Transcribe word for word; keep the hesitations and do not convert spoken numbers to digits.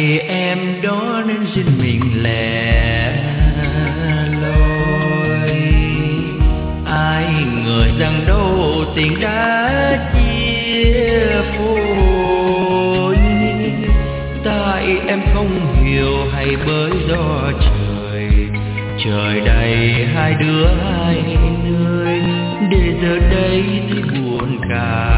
Tại em đó nên xin mình lẻ loi, ai ngờ rằng đâu tình đã chia phôi. Tại em không hiểu hay bởi do trời, trời đầy hai đứa hai nơi, để giờ đây thấy buồn cả.